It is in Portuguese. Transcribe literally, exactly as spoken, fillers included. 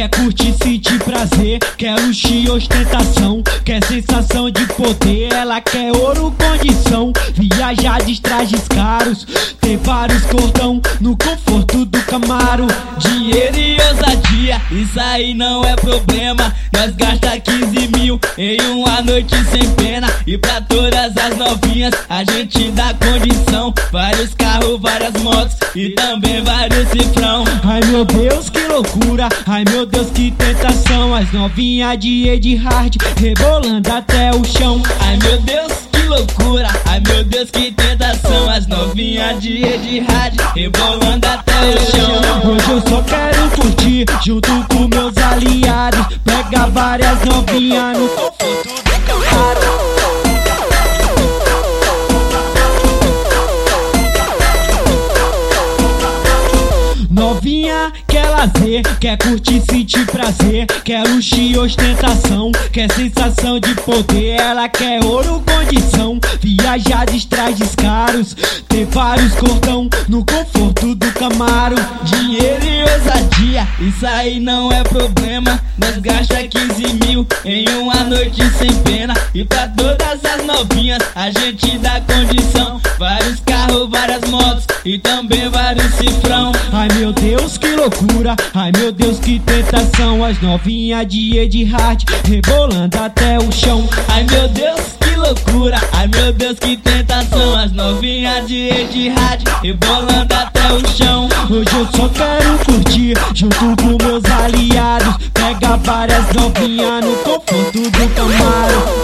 quer curtir, sentir prazer, quer luxo e ostentação, quer sensação de poder. Ela quer ouro, condição, viajar de trajes caros, ter vários cordão no conforto do Camaro. Dinheiro e ousadia, isso aí não é problema. Nós gasta quinze mil em uma noite sem pena. E pra todas as novinhas a gente dá condição. Vários carros, várias motos e também vários cifrão. Ai meu Deus, que loucura, ai meu Deus, que tentação. As novinhas de Ed Hard rebolando até o chão. Ai meu Deus, que loucura, ai meu Deus, que tentação. As novinhas de Ed Hard rebolando até o chão. Hoje eu só quero curtir junto com meus aliados, pega várias novinhas no conforto do Camaro. Novinha quer lazer, quer curtir, sentir prazer, quer luxo e ostentação, quer sensação de poder. Ela quer ouro, condição, viajar de trajes caros, ter vários cordão no conforto do Camaro. Dinheiro e ousadia, isso aí não é problema. Nós gasta quinze mil em uma noite sem pena. E pra todas as novinhas a gente dá condição. Vários carros, várias motos e também vários cifrão. Ai meu Deus, que loucura, ai meu Deus, que tentação. As novinhas de Ed Hard rebolando até o chão. Ai meu Deus, que loucura, ai meu Deus, que tentação. As novinhas de Ed Hard rebolando até o chão. Hoje eu só quero curtir junto com meus aliados, pega várias novinhas no conforto do Camaro.